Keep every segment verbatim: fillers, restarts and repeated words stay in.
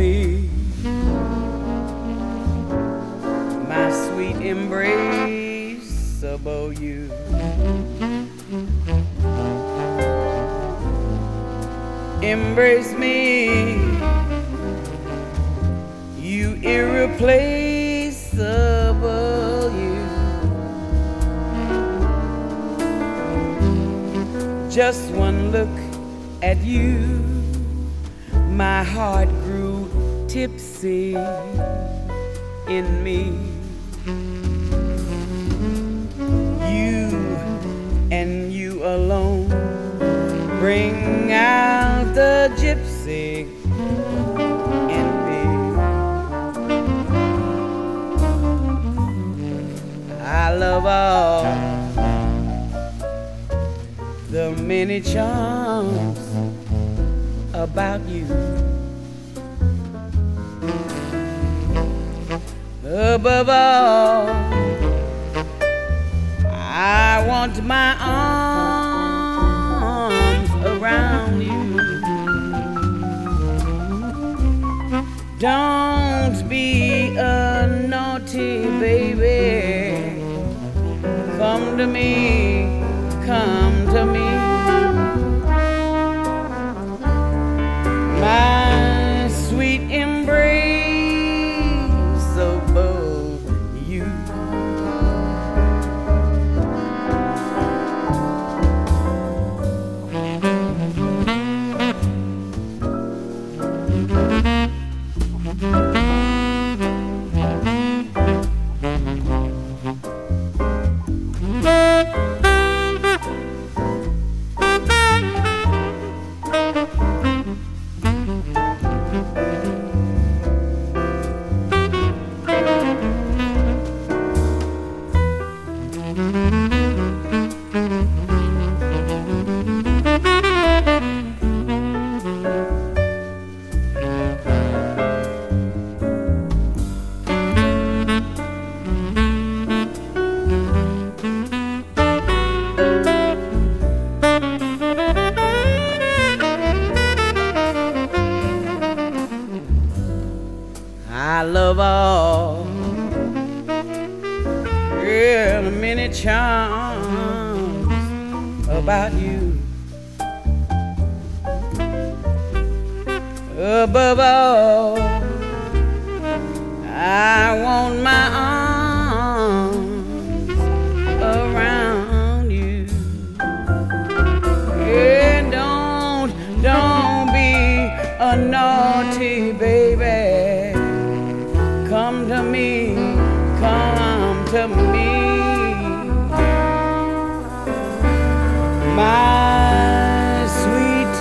me, my sweet embrace above you. Embrace me, you irreplaceable you. Just one look at you, my heart grew tipsy in me. You and you alone bring out the gypsy in me. I love all the many charms about you. Above all, I want my arms around you. Don't be a naughty baby. Come to me, come to me. My sweet embrace above you. I love all yeah, the many charms about you. Above all, I want my arms around you. Yeah, don't, don't be a naughty baby. Come to me, come to me. My sweet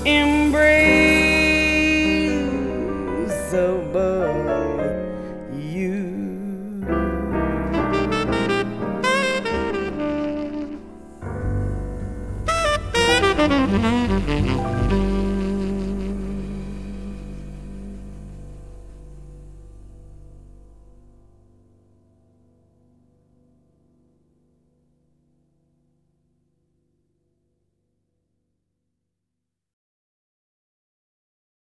embrace above you.